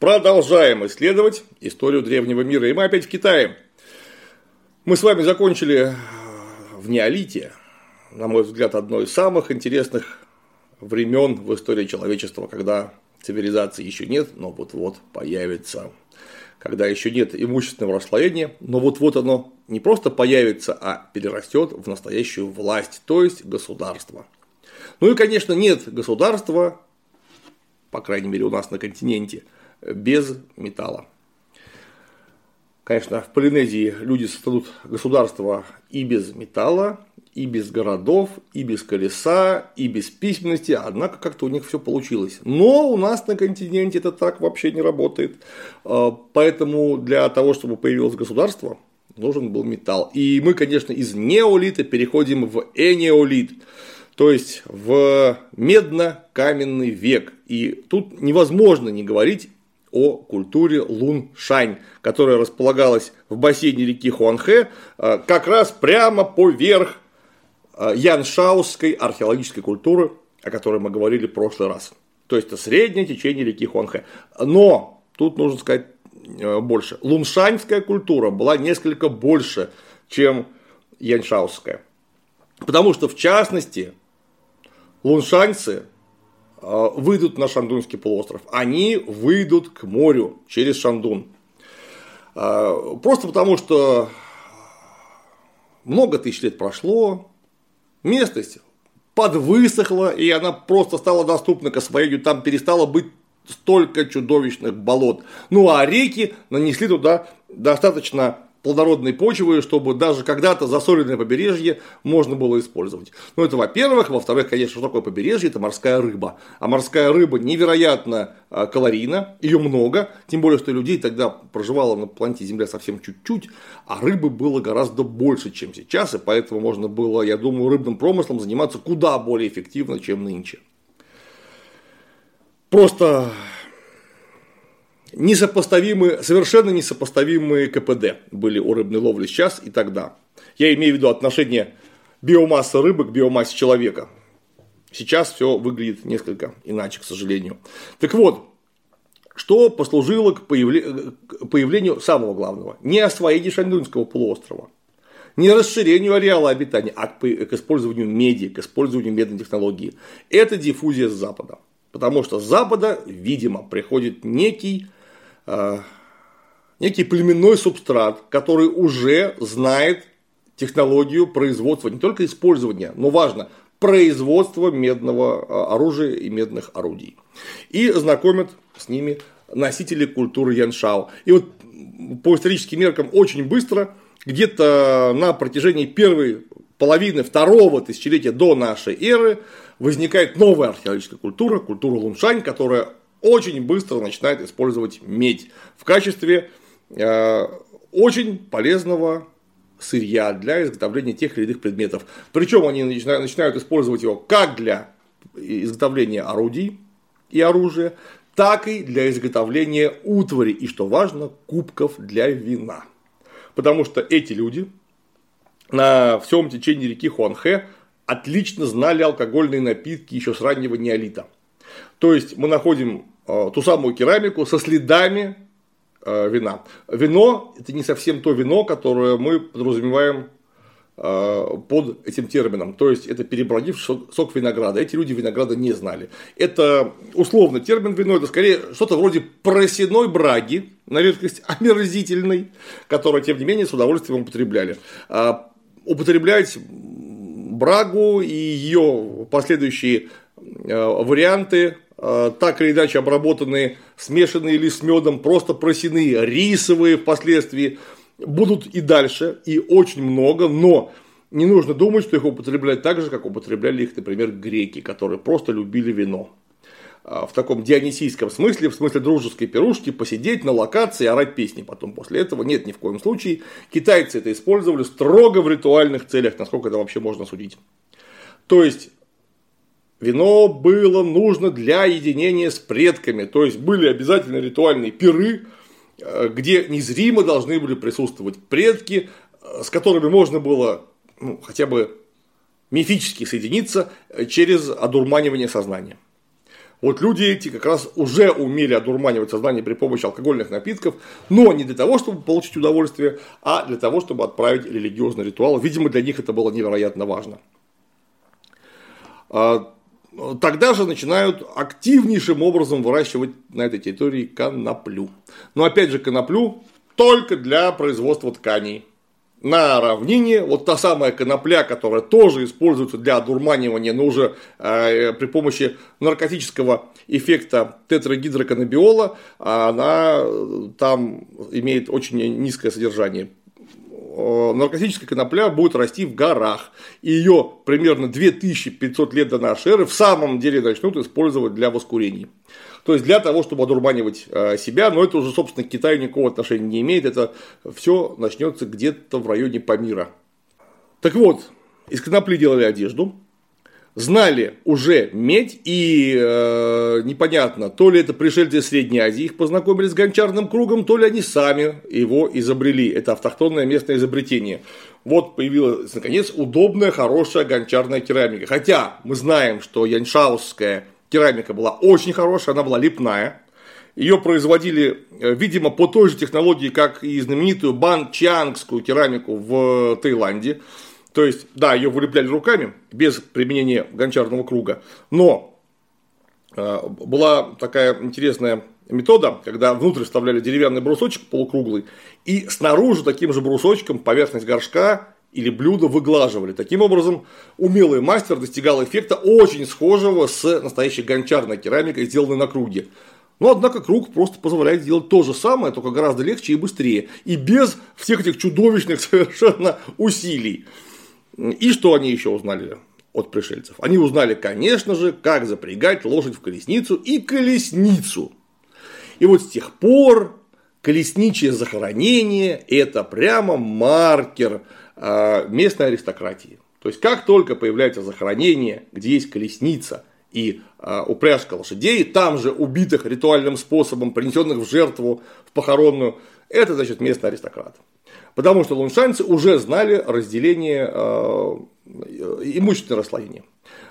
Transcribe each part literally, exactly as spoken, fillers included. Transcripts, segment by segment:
продолжаем исследовать историю древнего мира. И мы опять в Китае. Мы с вами закончили в неолите, на мой взгляд, одно из самых интересных времен в истории человечества, когда цивилизации еще нет, но вот-вот появится. Когда еще нет имущественного расслоения, но вот-вот оно не просто появится, а перерастет в настоящую власть, то есть государство. Ну и, конечно, нет государства, по крайней мере у нас на континенте, без металла. Конечно, в Полинезии люди создадут государство и без металла, и без городов, и без колеса, и без письменности, однако как-то у них все получилось. Но у нас на континенте это так вообще не работает. Поэтому для того, чтобы появилось государство, нужен был металл. И мы, конечно, из неолита переходим в энеолит, то есть в медно-каменный век. И тут невозможно не говорить о культуре Луншань, которая располагалась в бассейне реки Хуанхэ, как раз прямо поверх яншаоской археологической культуры, о которой мы говорили в прошлый раз. То есть это среднее течение реки Хуанхэ. Но тут нужно сказать больше. Луншаньская культура была несколько больше, чем яншаоская. Потому что, в частности, луншаньцы выйдут на Шандунский полуостров. Они выйдут к морю через Шандун. Просто потому, что много тысяч лет прошло, местность подвысохла, и она просто стала доступна к освоению. Там перестало быть столько чудовищных болот. Ну а реки нанесли туда достаточно плодородной почвы, чтобы даже когда-то засоленное побережье можно было использовать. Ну, это во-первых. Во-вторых, конечно, что такое побережье? Это морская рыба. А морская рыба невероятно калорийна, ее много. Тем более, что людей тогда проживало на планете Земля совсем чуть-чуть, а рыбы было гораздо больше, чем сейчас. И поэтому можно было, я думаю, рыбным промыслом заниматься куда более эффективно, чем нынче. Просто несопоставимые, совершенно несопоставимые ка пэ дэ были у рыбной ловли сейчас и тогда. Я имею в виду отношение биомассы рыбы к биомассе человека. Сейчас все выглядит несколько иначе, к сожалению. Так вот, что послужило к появлению, к появлению самого главного? Не освоению Шандунского полуострова, не расширению ареала обитания, а к использованию меди, к использованию медной технологии. Это диффузия с Запада. Потому что с Запада, видимо, приходит некий, э, некий племенной субстрат, который уже знает технологию производства, не только использования, но важно, производства медного оружия и медных орудий. И знакомят с ними носители культуры яншао. И вот по историческим меркам очень быстро, где-то на протяжении первой половины второго тысячелетия до нашей эры, возникает новая археологическая культура, культура Луншань, которая очень быстро начинает использовать медь в качестве э, очень полезного сырья для изготовления тех или иных предметов. Причем они начинают, начинают использовать его как для изготовления орудий и оружия, так и для изготовления утвари и, что важно, кубков для вина. Потому что эти люди на всем течении реки Хуанхэ отлично знали алкогольные напитки еще с раннего неолита. То есть мы находим э, ту самую керамику со следами э, вина. Вино – это не совсем то вино, которое мы подразумеваем э, под этим термином. То есть это перебродивший сок винограда. Эти люди винограда не знали. Это условно термин вино, это скорее что-то вроде просеной браги, на редкость омерзительной, которую, тем не менее, с удовольствием употребляли. А употреблять брагу и ее последующие варианты, так или иначе обработанные, смешанные или с медом, просто просяные, рисовые впоследствии, будут и дальше, и очень много, но не нужно думать, что их употребляют так же, как употребляли их, например, греки, которые просто любили вино. В таком дионисийском смысле, в смысле дружеской пирушки, посидеть на локации и орать песни потом после этого. Нет, ни в коем случае. Китайцы это использовали строго в ритуальных целях, насколько это вообще можно судить. То есть вино было нужно для единения с предками. То есть были обязательно ритуальные пиры, где незримо должны были присутствовать предки, с которыми можно было ну, хотя бы мифически соединиться через одурманивание сознания. Вот люди эти как раз уже умели одурманивать сознание при помощи алкогольных напитков, но не для того, чтобы получить удовольствие, а для того, чтобы отправить религиозный ритуал. Видимо, для них это было невероятно важно. Тогда же начинают активнейшим образом выращивать на этой территории коноплю. Но опять же, коноплю только для производства тканей. На равнине вот та самая конопля, которая тоже используется для одурманивания, но уже э, при помощи наркотического эффекта тетрагидроканнабиола, она там имеет очень низкое содержание. Наркотическая конопля будет расти в горах, и ее примерно две тысячи пятьсот лет до нашей эры в самом деле начнут использовать для воскурений. То есть для того, чтобы одурманивать себя, но это уже, собственно, к Китаю никакого отношения не имеет, это все начнется где-то в районе Памира. Так вот, из конопли делали одежду, знали уже медь, и э, непонятно, то ли это пришельцы из Средней Азии их познакомились с гончарным кругом, то ли они сами его изобрели. Это автохтонное местное изобретение. Вот появилась, наконец, удобная, хорошая гончарная керамика. Хотя мы знаем, что яньшаосская керамика была очень хорошая, она была липная. Ее производили, видимо, по той же технологии, как и знаменитую банчиангскую керамику в Таиланде. То есть, да, ее вылепляли руками, без применения гончарного круга. Но э, была такая интересная метода, когда внутрь вставляли деревянный брусочек полукруглый, и снаружи таким же брусочком поверхность горшка или блюда выглаживали. Таким образом, умелый мастер достигал эффекта очень схожего с настоящей гончарной керамикой, сделанной на круге. Но, однако, круг просто позволяет сделать то же самое, только гораздо легче и быстрее. И без всех этих чудовищных совершенно усилий. И что они еще узнали от пришельцев? Они узнали, конечно же, как запрягать лошадь в колесницу и колесницу. И вот с тех пор колесничье захоронение – это прямо маркер местной аристократии. То есть, как только появляется захоронение, где есть колесница и упряжка лошадей, там же убитых ритуальным способом, принесенных в жертву, в похоронную, это, значит, местный аристократ. Потому что луншанцы уже знали разделение, э, имущественное расслоение.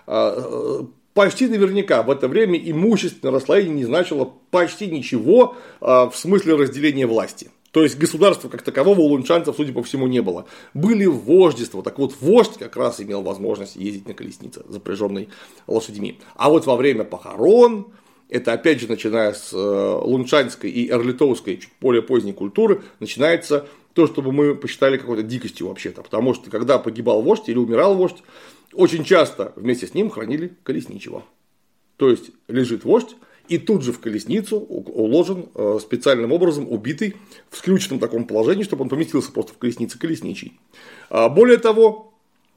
Э, почти наверняка в это время имущественное расслоение не значило почти ничего э, в смысле разделения власти. То есть государства как такового у луншанцев, судя по всему, не было. Были вождества. Так вот, вождь как раз имел возможность ездить на колеснице, запряженной лошадьми. А вот во время похорон, это опять же начиная с луншанской и эрлитовской, чуть более поздней культуры, начинается то, чтобы мы посчитали какой-то дикостью вообще-то. Потому что когда погибал вождь или умирал вождь, очень часто вместе с ним хранили колесничего. То есть лежит вождь, и тут же в колесницу уложен специальным образом убитый в скрюченном таком положении, чтобы он поместился просто в колеснице колесничий. Более того,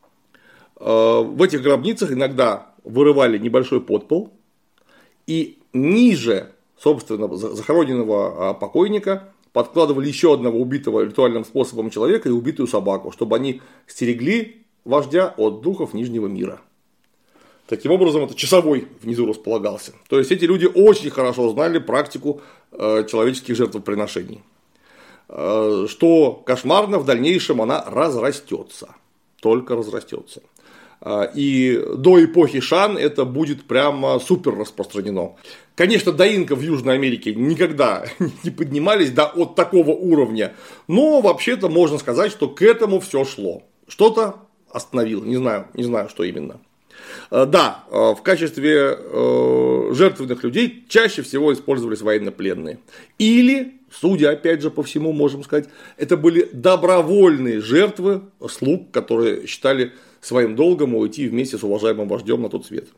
в этих гробницах иногда вырывали небольшой подпол, и ниже, собственно, захороненного покойника подкладывали еще одного убитого ритуальным способом человека и убитую собаку, чтобы они стерегли вождя от духов Нижнего мира. Таким образом, это часовой внизу располагался. То есть, эти люди очень хорошо знали практику человеческих жертвоприношений. Что кошмарно, в дальнейшем она разрастется. Только разрастется. И до эпохи Шан это будет прямо супер распространено. Конечно, до инков в Южной Америке никогда не поднимались до от такого уровня. Но вообще-то можно сказать, что к этому все шло. Что-то остановило. Не знаю, не знаю, что именно. Да, в качестве жертвенных людей чаще всего использовались военнопленные. Или, судя опять же по всему, можем сказать, это были добровольные жертвы слуг, которые считали своим долгом уйти вместе с уважаемым вождем на тот свет.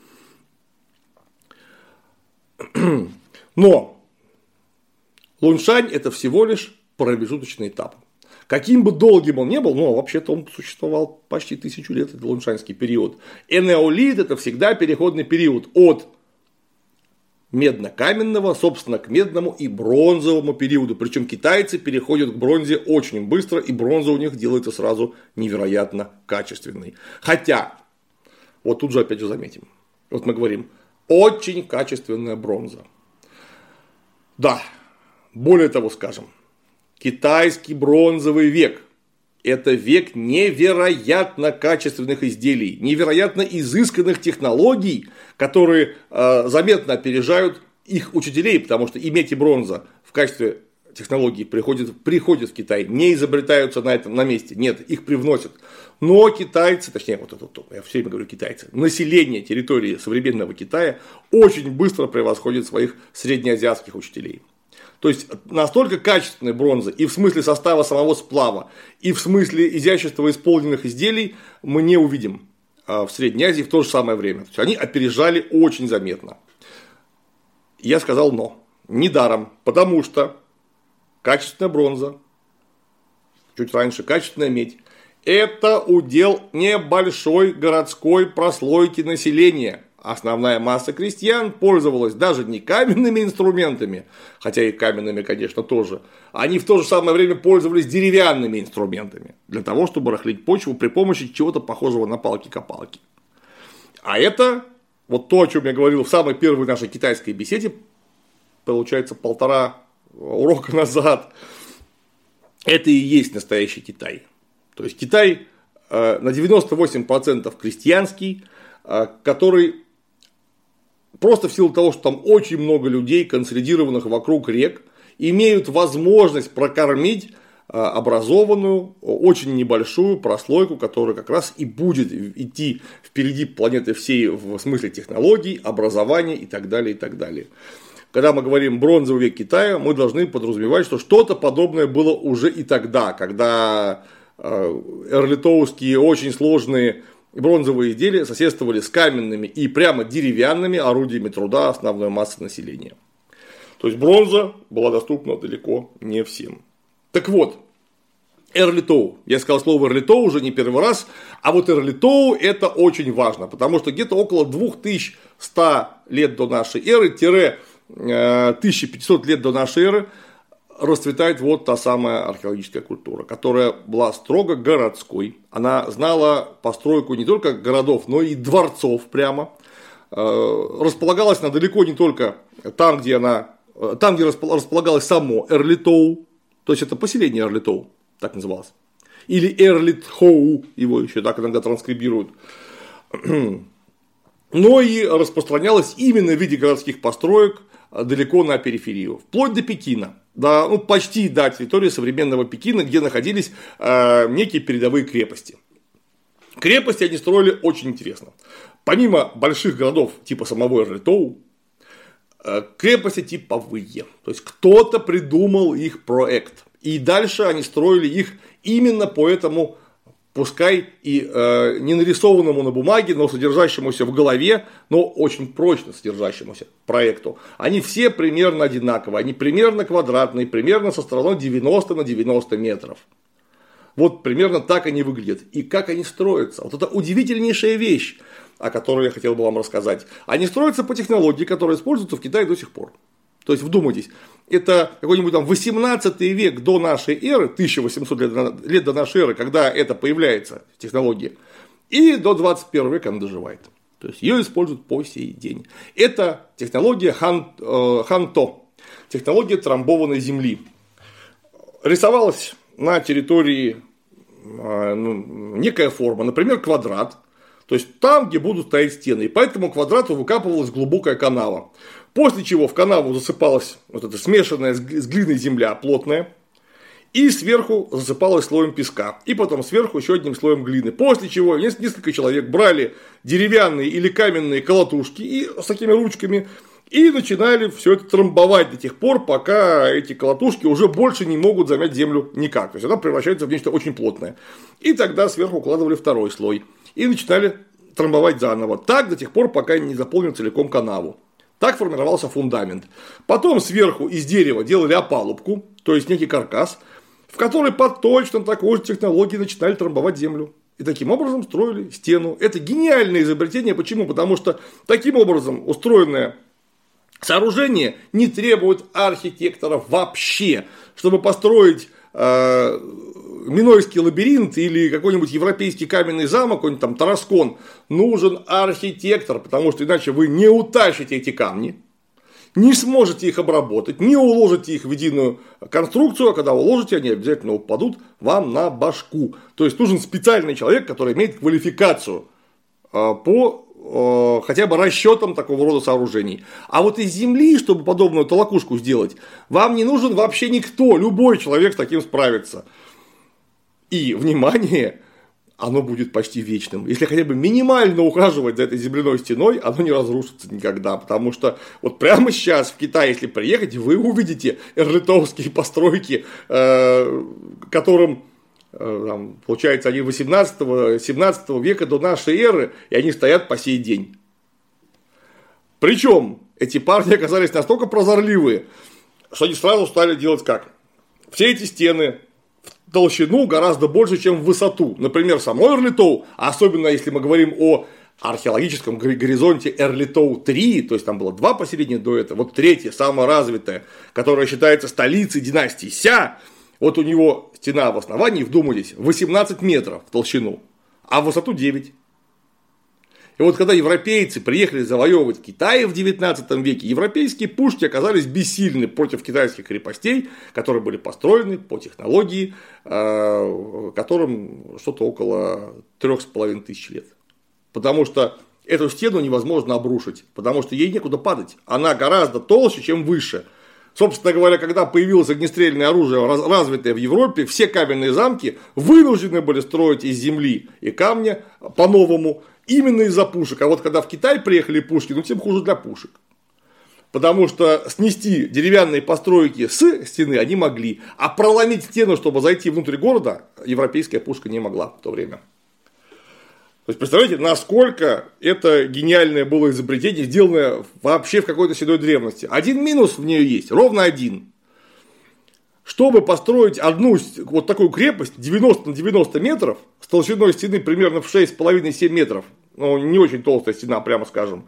Но Луншань – это всего лишь промежуточный этап. Каким бы долгим он ни был, но вообще-то он существовал почти тысячу лет, это луншанский период. Энеолит – это всегда переходный период от медно-каменного, собственно, к медному и бронзовому периоду. Причем китайцы переходят к бронзе очень быстро, и бронза у них делается сразу невероятно качественной. Хотя, вот тут же опять же заметим, вот мы говорим, очень качественная бронза. Да, более того скажем, китайский бронзовый век Это век невероятно качественных изделий, невероятно изысканных технологий, которые э, заметно опережают их учителей, потому что и медь, и бронза в качестве технологий приходят, приходят в Китай, не изобретаются на этом на месте, нет, их привносят. Но китайцы, точнее, вот это, я все время говорю китайцы, население территории современного Китая очень быстро превосходит своих среднеазиатских учителей. То есть настолько качественной бронзы и в смысле состава самого сплава, и в смысле изящества исполненных изделий мы не увидим в Средней Азии в то же самое время. То есть они опережали очень заметно. Я сказал но. Недаром, потому что качественная бронза, чуть раньше качественная медь, это удел небольшой городской прослойки населения. Основная масса крестьян пользовалась даже не каменными инструментами, хотя и каменными, конечно, тоже. Они в то же самое время пользовались деревянными инструментами для того, чтобы рыхлить почву при помощи чего-то похожего на палки-копалки. А это вот то, о чем я говорил в самой первой нашей китайской беседе, получается, полтора урока назад. Это и есть настоящий Китай. То есть Китай на девяносто восемь процентов крестьянский, который просто в силу того, что там очень много людей, консолидированных вокруг рек, имеют возможность прокормить образованную, очень небольшую прослойку, которая как раз и будет идти впереди планеты всей в смысле технологий, образования и так далее, и так далее. Когда мы говорим бронзовый век Китая, мы должны подразумевать, что что-то подобное было уже и тогда, когда эрлитоуские очень сложные бронзовые изделия соседствовали с каменными и прямо деревянными орудиями труда основной массы населения. То есть бронза была доступна далеко не всем. Так вот, эрлитоу. Я сказал слово эрлитоу уже не первый раз, а вот эрлитоу это очень важно, потому что где-то около две тысячи сто лет до нашей эры, тысяча пятьсот лет до нашей эры расцветает вот та самая археологическая культура, которая была строго городской. Она знала постройку не только городов, но и дворцов прямо. Располагалась она далеко не только там, где, она, там, где располагалось само Эрлитоу, то есть это поселение Эрлитоу, так называлось. Или Эрлитхоу, его еще так иногда транскрибируют. Но и распространялась именно в виде городских построек далеко на периферию, вплоть до Пекина. До, ну, почти до территории современного Пекина, где находились э, некие передовые крепости. Крепости они строили очень интересно. Помимо больших городов типа самого Эрлитоу, э, крепости типовые. То есть кто-то придумал их проект. И дальше они строили их именно по этому, пускай и э, не нарисованному на бумаге, но содержащемуся в голове, но очень прочно содержащемуся проекту. Они все примерно одинаковые, они примерно квадратные, примерно со стороной девяносто на девяносто метров. Вот примерно так они выглядят. И как они строятся. Вот это удивительнейшая вещь, о которой я хотел бы вам рассказать. Они строятся по технологии, которая используется в Китае до сих пор. То есть, вдумайтесь, это какой-нибудь там восемнадцатый век до нашей эры, тысяча восемьсот лет до нашей эры, когда это появляется, технология, и до двадцать первого века она доживает. То есть, ее используют по сей день. Это технология хан, э, ханто, технология трамбованной земли. Рисовалась на территории э, ну, некая форма, например, квадрат. То есть, там, где будут стоять стены. И по этому квадрату выкапывалась глубокая канава. После чего в канаву засыпалась вот эта смешанная с глиной земля плотная. И сверху засыпалась слоем песка. И потом сверху еще одним слоем глины. После чего несколько человек брали деревянные или каменные колотушки и с такими ручками. И начинали все это трамбовать до тех пор, пока эти колотушки уже больше не могут замять землю никак. То есть она превращается в нечто очень плотное. И тогда сверху укладывали второй слой. И начинали трамбовать заново. Так до тех пор, пока не заполнил целиком канаву. Так формировался фундамент. Потом сверху из дерева делали опалубку, то есть некий каркас, в который по точно такой же технологии начинали трамбовать землю. И таким образом строили стену. Это гениальное изобретение. Почему? Потому что таким образом устроенное сооружение не требует архитекторов вообще. Чтобы построить э, Минойский лабиринт или какой-нибудь европейский каменный замок, какой-нибудь там Тараскон, нужен архитектор, потому что иначе вы не утащите эти камни. не сможете их обработать, не уложите их в единую конструкцию, а когда уложите, они обязательно упадут вам на башку. То есть нужен специальный человек, который имеет квалификацию по хотя бы расчетам такого рода сооружений. А вот из земли, чтобы подобную толокушку сделать, вам не нужен вообще никто, любой человек с таким справится. И, внимание, оно будет почти вечным. Если хотя бы минимально ухаживать за этой земляной стеной, оно не разрушится никогда. Потому что вот прямо сейчас в Китай, если приехать, вы увидите эрлитовские постройки, которым, там, получается, они восемнадцатого-семнадцатого века до нашей эры, и они стоят по сей день. Причем эти парни оказались настолько прозорливые, что они сразу стали делать как? Все эти стены в толщину гораздо больше, чем в высоту. Например, само Эрлитоу, особенно если мы говорим о археологическом горизонте Эрлитоу три, то есть там было два поселения до этого, вот третье, самое развитое, которое считается столицей династии Ся, вот у него стена в основании, вдумайтесь, восемнадцать метров в толщину, а в высоту девять. И вот когда европейцы приехали завоевывать Китай в девятнадцатом веке, европейские пушки оказались бессильны против китайских крепостей, которые были построены по технологии, которым что-то около трех с половиной тысяч лет. Потому что эту стену невозможно обрушить, потому что ей некуда падать. Она гораздо толще, чем выше. Собственно говоря, когда появилось огнестрельное оружие, развитое в Европе, все каменные замки вынуждены были строить из земли и камня по-новому, именно из-за пушек. А вот когда в Китай приехали пушки, ну тем хуже для пушек. Потому что снести деревянные постройки с стены они могли, а проломить стену, чтобы зайти внутрь города, европейская пушка не могла в то время. То есть, представляете, насколько это гениальное было изобретение, сделанное вообще в какой-то седой древности. Один минус в нее есть, ровно один. Чтобы построить одну вот такую крепость девяносто на девяносто метров, с толщиной стены примерно в шесть с половиной - семь метров, ну, не очень толстая стена, прямо скажем,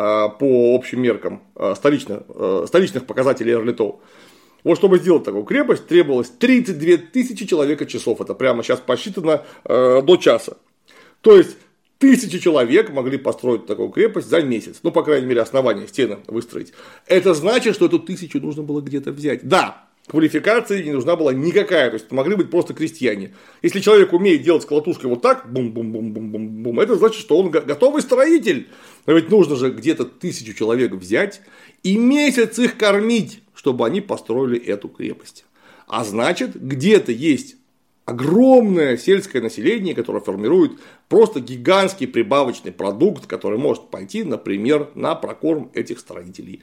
по общим меркам столичных, столичных показателей Эрлитоу. Вот чтобы сделать такую крепость, требовалось тридцать две тысячи человека-часов. Это прямо сейчас посчитано до часа. То есть, тысячи человек могли построить такую крепость за месяц. Ну, по крайней мере, основание стены выстроить. Это значит, что эту тысячу нужно было где-то взять. Да, квалификация не нужна была никакая. То есть, это могли быть просто крестьяне. Если человек умеет делать с колотушкой вот так, бум-бум-бум-бум-бум-бум, это значит, что он готовый строитель. Но ведь нужно же где-то тысячу человек взять и месяц их кормить, чтобы они построили эту крепость. А значит, где-то есть огромное сельское население, которое формирует просто гигантский прибавочный продукт, который может пойти, например, на прокорм этих строителей.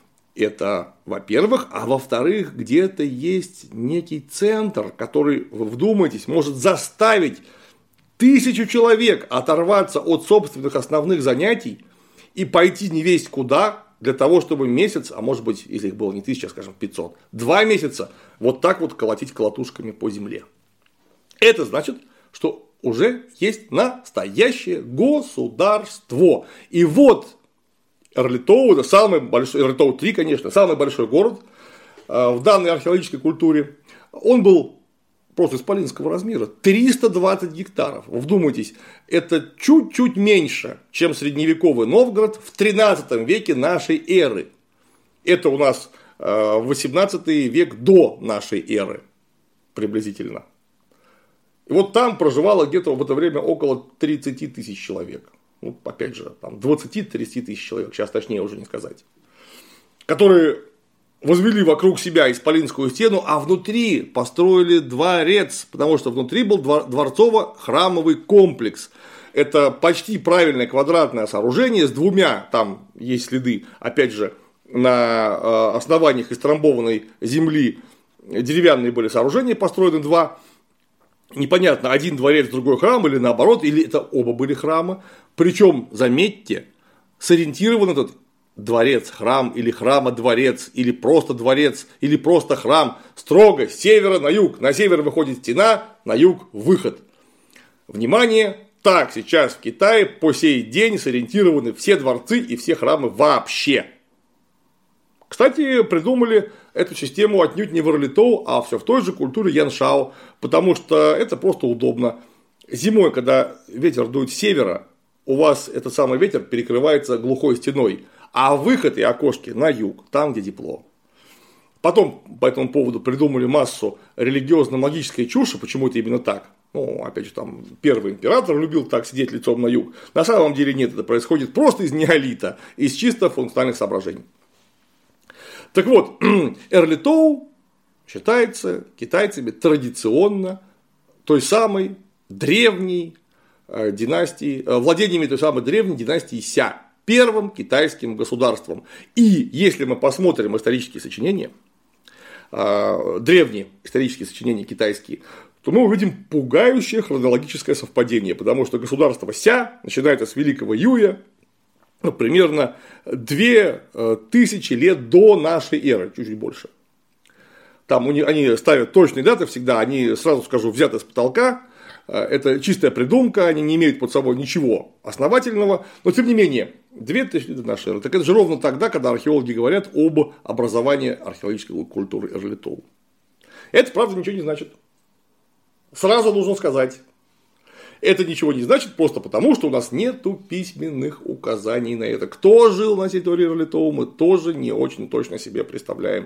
Это, во-первых, а во-вторых, где-то есть некий центр, который, вдумайтесь, может заставить тысячу человек оторваться от собственных основных занятий и пойти невесть куда, для того, чтобы месяц, а может быть, если их было не тысяча, а, скажем, пятьсот, два месяца вот так вот колотить колотушками по земле. Это значит, что уже есть настоящее государство. И вот Эрлитоу, это самый большой, Эрлитоу три, конечно, самый большой город в данной археологической культуре. Он был просто исполинского размера, триста двадцать гектаров. Вдумайтесь, это чуть-чуть меньше, чем средневековый Новгород в тринадцатом веке нашей эры. Это у нас восемнадцатый век до нашей эры, приблизительно. И вот там проживало где-то в это время около тридцать тысяч человек. Ну, опять же, там двадцать-тридцать тысяч человек, сейчас точнее уже не сказать. Которые возвели вокруг себя исполинскую стену, а внутри построили дворец, потому что внутри был дворцово-храмовый комплекс. Это почти правильное квадратное сооружение с двумя, там есть следы, опять же, на основаниях истрамбованной земли деревянные были сооружения, построены два. Непонятно, один дворец, другой храм, или наоборот, или это оба были храмы. Причем, заметьте, сориентирован этот дворец, храм, или храма-дворец, или просто дворец, или просто храм строго с севера на юг. На север выходит стена, на юг выход. Внимание! Так сейчас в Китае по сей день сориентированы все дворцы и все храмы вообще. Кстати, придумали эту систему отнюдь не в Эрлитоу, а все в той же культуре Яншао, потому что это просто удобно. Зимой, когда ветер дует с севера, у вас этот самый ветер перекрывается глухой стеной, а выход и окошки на юг, там, где тепло. Потом по этому поводу придумали массу религиозно-магической чуши, почему это именно так. Ну, опять же, там первый император любил так сидеть лицом на юг. На самом деле нет, это происходит просто из неолита, из чисто функциональных соображений. Так вот, Эрлитоу считается китайцами традиционно той самой древней династии, владениями той самой древней династии Ся, первым китайским государством. И если мы посмотрим исторические сочинения, древние исторические сочинения китайские, то мы увидим пугающее хронологическое совпадение, потому что государство Ся начинается с Великого Юя, ну, примерно две тысячи лет до нашей эры, чуть-чуть больше. Там они ставят точные даты всегда, они, сразу скажу, взяты с потолка, это чистая придумка, они не имеют под собой ничего основательного, но тем не менее, две тысячи лет до нашей эры, так это же ровно тогда, когда археологи говорят об образовании археологической культуры Эрлитоу. Это, правда, ничего не значит. Сразу нужно сказать, это ничего не значит просто потому, что у нас нету письменных указаний на это. Кто жил на территории Эрлитоу, мы тоже не очень точно себе представляем.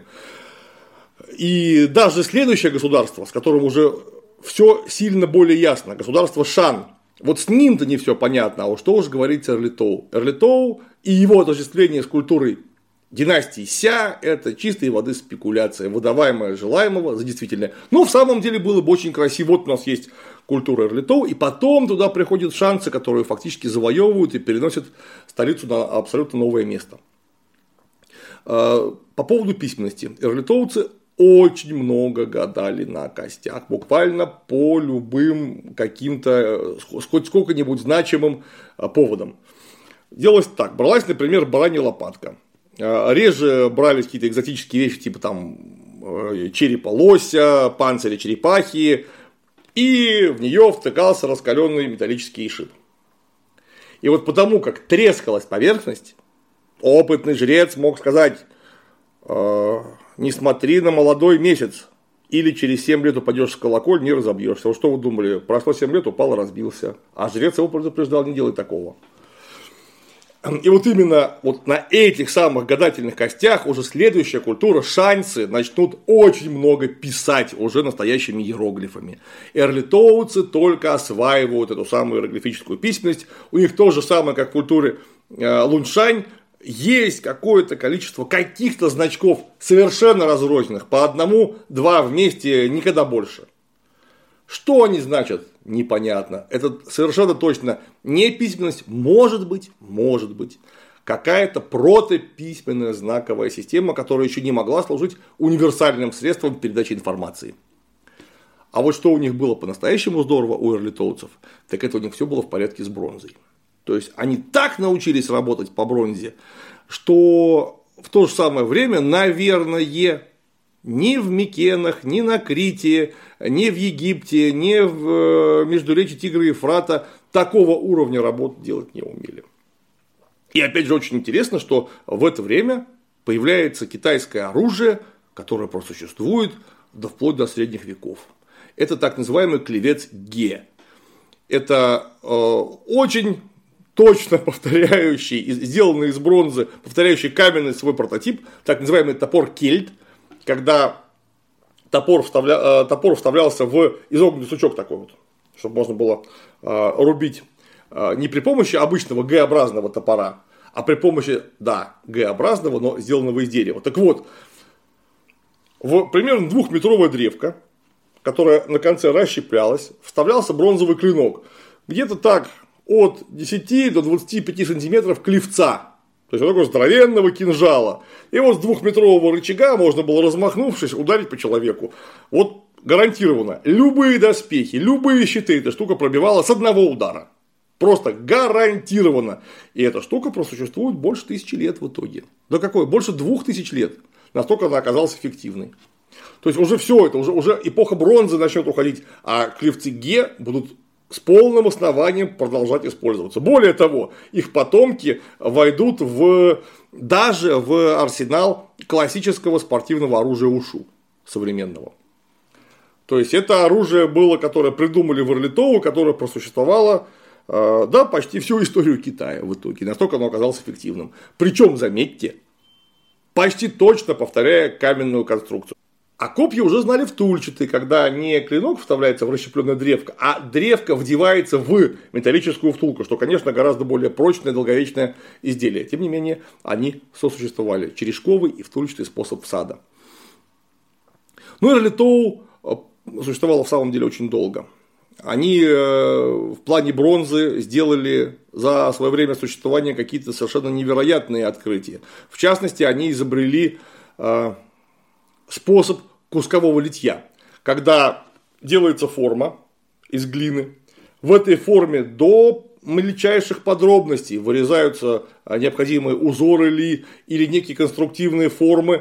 И даже следующее государство, с которым уже все сильно более ясно, государство Шан, вот с ним-то не все понятно, а уж что уж говорить Эрлитоу. Эрлитоу и его отождествление с культурой династии Ся – это чистой воды спекуляция, выдаваемая желаемого за действительное. Но в самом деле было бы очень красиво. Вот у нас есть культура Эрлитоу, и потом туда приходят шанцы, которые фактически завоевывают и переносят столицу на абсолютно новое место. По поводу письменности. Эрлитоуцы очень много гадали на костях, буквально по любым каким-то, хоть сколько-нибудь значимым поводам. Делалось так. Бралась, например, баранья лопатка. Реже брались какие-то экзотические вещи, типа там черепа лося, панциря черепахи, и в нее втыкался раскаленный металлический шип. И вот потому, как трескалась поверхность, опытный жрец мог сказать: не смотри на молодой месяц, или через семь лет упадешь с колокольни, не разобьешься. Вот что вы думали, прошло семь лет, упал и разбился. А жрец его предупреждал: не делай такого. И вот именно вот на этих самых гадательных костях уже следующая культура, шаньцы, начнут очень много писать уже настоящими иероглифами. Эрлитоуцы только осваивают эту самую иероглифическую письменность. У них то же самое, как в культуре Луншань. Есть какое-то количество каких-то значков совершенно разрозненных, по одному, два вместе, никогда больше. Что они значат, непонятно. Это совершенно точно не письменность, может быть, может быть, какая-то протописьменная знаковая система, которая еще не могла служить универсальным средством передачи информации. А вот что у них было по-настоящему здорово у эрлитоуцев, так это у них все было в порядке с бронзой. То есть они так научились работать по бронзе, что в то же самое время, наверное, ни в Микенах, ни на Крите, ни в Египте, ни в междуречии Тигра и Ефрата такого уровня работы делать не умели. И опять же очень интересно, что в это время появляется китайское оружие, которое просуществует до вплоть до средних веков. Это так называемый клевец Ге. Это э, очень точно повторяющий, сделанный из бронзы, повторяющий каменный свой прототип, так называемый топор кельт, когда топор, вставля... топор вставлялся в изогнутый сучок такой вот, чтобы можно было рубить не при помощи обычного Г-образного топора, а при помощи, да, Г-образного, но сделанного из дерева. Так вот, в примерно двухметровая древка, которая на конце расщеплялась, вставлялся бронзовый клинок, где-то так от десяти до двадцати пяти сантиметров клевца. То есть, вот такого здоровенного кинжала. И вот с двухметрового рычага можно было, размахнувшись, ударить по человеку. Вот гарантированно. Любые доспехи, любые щиты эта штука пробивала с одного удара. Просто гарантированно. И эта штука просуществует больше тысячи лет в итоге. Да какой? Больше двух тысяч лет. Настолько она оказалась эффективной. То есть, уже все это, уже, уже эпоха бронзы начнет уходить. А клевцы Ге будут с полным основанием продолжать использоваться. Более того, их потомки войдут в, даже в арсенал классического спортивного оружия ушу современного. То есть, это оружие было, которое придумали в Эрлитоу, которое просуществовало да, почти всю историю Китая в итоге. Настолько оно оказалось эффективным. Причем, заметьте, почти точно повторяя каменную конструкцию. А копья уже знали втульчатые, когда не клинок вставляется в расщепленное древко, а древко вдевается в металлическую втулку, что, конечно, гораздо более прочное и долговечное изделие. Тем не менее, они сосуществовали. Черешковый и втульчатый способ всада. Ну, Эрлитоу существовало в самом деле очень долго. Они в плане бронзы сделали за свое время существования какие-то совершенно невероятные открытия. В частности, они изобрели способ кускового литья, когда делается форма из глины, в этой форме до мельчайших подробностей вырезаются необходимые узоры ли или некие конструктивные формы,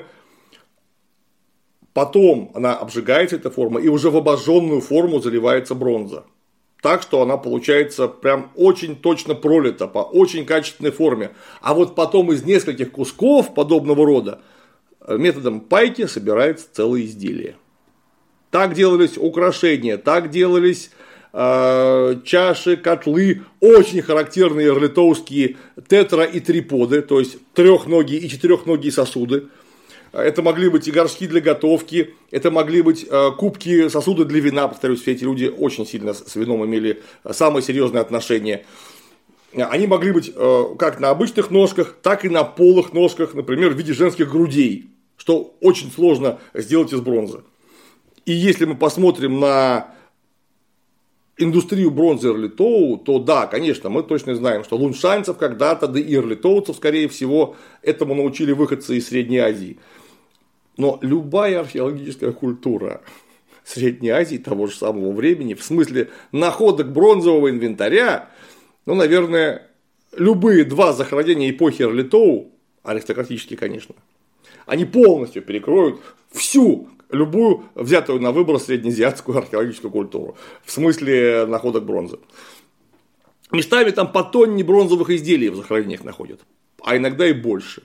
потом она обжигается, эта форма, и уже в обожженную форму заливается бронза. Так что она получается прям очень точно пролита по очень качественной форме. А вот потом из нескольких кусков подобного рода методом пайки собирается целое изделие. Так делались украшения, так делались э, чаши, котлы, очень характерные эрлитоуские тетра и триподы, то есть трехногие и четырехногие сосуды. Это могли быть и горшки для готовки, это могли быть э, кубки, сосуды для вина. Повторюсь, все эти люди очень сильно с вином имели самые серьезные отношения. Они могли быть э, как на обычных ножках, так и на полых ножках, например, в виде женских грудей, что очень сложно сделать из бронзы. И если мы посмотрим на индустрию бронзы Эрлитоу, то да, конечно, мы точно знаем, что луншанцев когда-то, да и эрлитоуцев, скорее всего, этому научили выходцы из Средней Азии. Но любая археологическая культура Средней Азии того же самого времени, в смысле находок бронзового инвентаря, ну, наверное, любые два захоронения эпохи Эрлитоу, аристократические, конечно, они полностью перекроют всю, любую взятую на выбор среднеазиатскую археологическую культуру. В смысле находок бронзы. Местами там по тонне бронзовых изделий в захоронениях находят. А иногда и больше.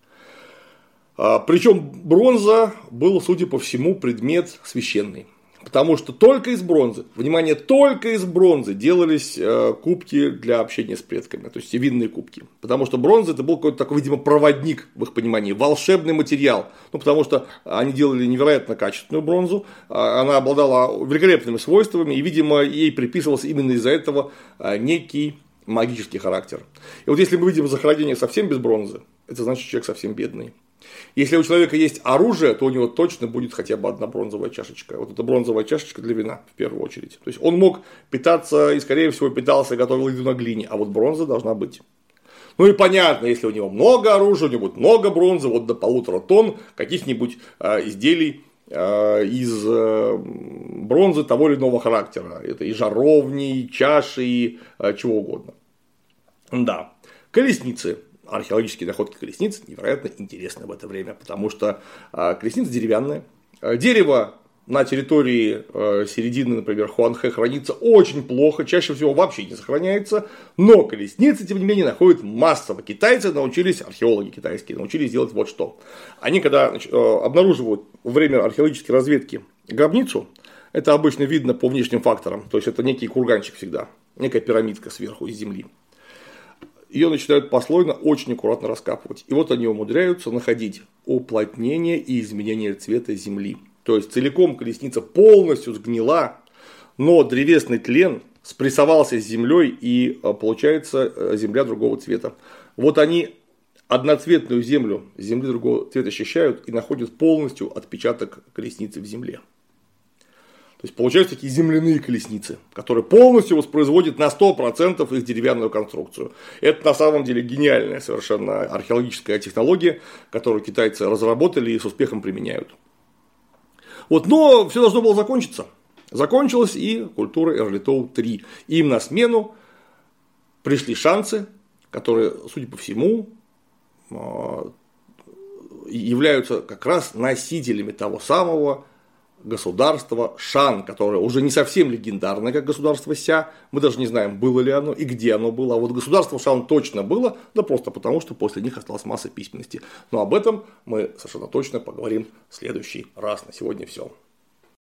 Причем бронза был, судя по всему, предмет священный. Потому что только из бронзы, внимание, только из бронзы делались кубки для общения с предками, то есть винные кубки. Потому что бронза это был какой-то такой, видимо, проводник, в их понимании, волшебный материал. Ну, потому что они делали невероятно качественную бронзу, она обладала великолепными свойствами, и, видимо, ей приписывался именно из-за этого некий магический характер. И вот если мы видим захоронение совсем без бронзы, это значит, человек совсем бедный. Если у человека есть оружие, то у него точно будет хотя бы одна бронзовая чашечка. Вот это бронзовая чашечка для вина, в первую очередь. То есть он мог питаться и, скорее всего, питался и готовил еду на глине, а вот бронза должна быть. Ну и понятно, если у него много оружия, у него будет много бронзы, вот до полутора тонн каких-нибудь э, изделий э, из э, бронзы того или иного характера. Это и жаровни, и чаши, и э, чего угодно. Да. Колесницы. Археологические находки колесниц невероятно интересны в это время, потому что колесница деревянная. Дерево на территории середины, например, Хуанхэ хранится очень плохо, чаще всего вообще не сохраняется, но колесницы, тем не менее, находят массово. Китайцы научились, археологи китайские, научились делать вот что. Они, когда обнаруживают во время археологической разведки гробницу, это обычно видно по внешним факторам, то есть это некий курганчик всегда, некая пирамидка сверху из земли. Ее начинают послойно очень аккуратно раскапывать. И вот они умудряются находить уплотнение и изменение цвета земли. То есть целиком колесница полностью сгнила, но древесный тлен спрессовался с землей и получается земля другого цвета. Вот они одноцветную землю с земли другого цвета счищают и находят полностью отпечаток колесницы в земле. То есть получаются такие земляные колесницы, которые полностью воспроизводят на сто процентов их деревянную конструкцию. Это на самом деле гениальная совершенно археологическая технология, которую китайцы разработали и с успехом применяют. Вот, но все должно было закончиться. Закончилась и культура Эрлитоу три. Им на смену пришли шанцы, которые, судя по всему, являются как раз носителями того самого государство Шан, которое уже не совсем легендарное, как государство Ся. Мы даже не знаем, было ли оно и где оно было. А вот государство Шан точно было, да просто потому, что после них осталась масса письменности. Но об этом мы совершенно точно поговорим в следующий раз. На сегодня все.